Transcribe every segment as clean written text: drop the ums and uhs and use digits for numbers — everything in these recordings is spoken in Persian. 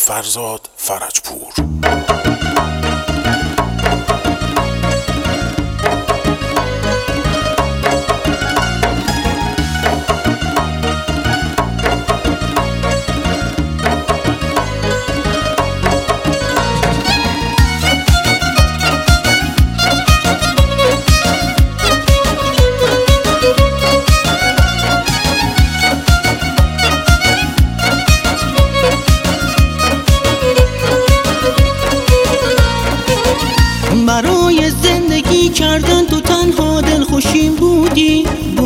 فرزاد فرجپور. برای زندگی کردن تو تنها دلخوشیم بودی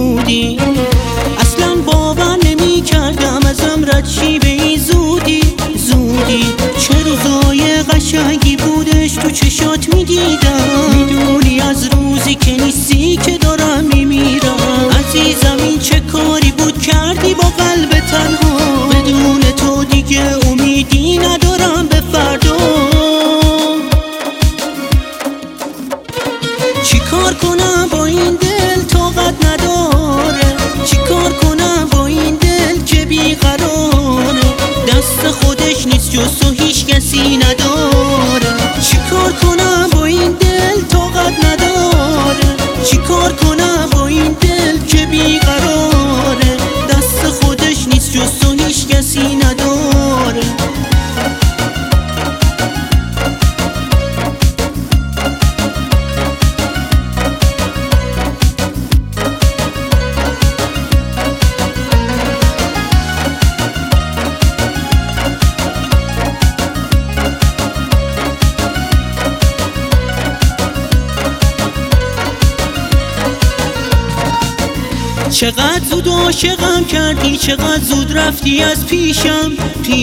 اصلا باور نمی کردم ازم رد شی به این زودی چه روزای قشنگی بودش تو چشات میدیدم، میدونی از روزی که نیستی که دارم میمیرم. عزیزم این چه کاری بود کردی با قلب تنها، بدون تو دیگه امیدی ندارم به فردا. چیکار کنم با این دل طاقت نداره، چیکار کنم با این دل که بیقراره، دست خودش نیست جز تو هیچ کسی نداره. چیکار کنم با این دل طاقت نداره، چیکار کنم با این دل که بیقراره، دست خودش نیست جز تو هیچ کسی نداره. چقدر زود عاشقم کردی، چقدر زود رفتی از پیشم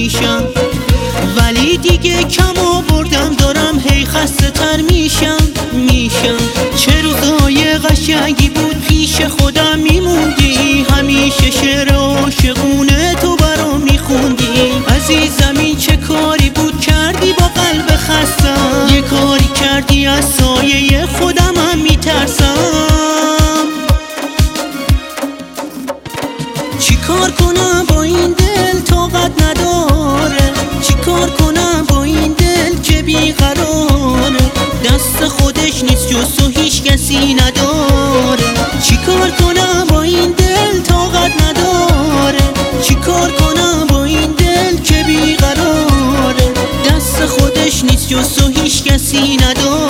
ولی دیگه کم آوردم، دارم هی خسته تر میشم. چه روزای قشنگی بود پیش خودم میموندی، همیشه شعر عاشقونه تو برام میخوندی. عزیزم این چه کاری بود کردی با قلب خستم، یه کاری کردی از سایه خودم هم میترسم. چیکار کنم با این دل طاقت نداره، چیکار کنم با این دل که بیقراره، دست خودش نیست جز تو هیچ کسی نداره. چیکار کنم با این دل طاقت نداره، چیکار کنم با این دل که بیقراره، دست خودش نیست جز تو هیچ کسی نداره.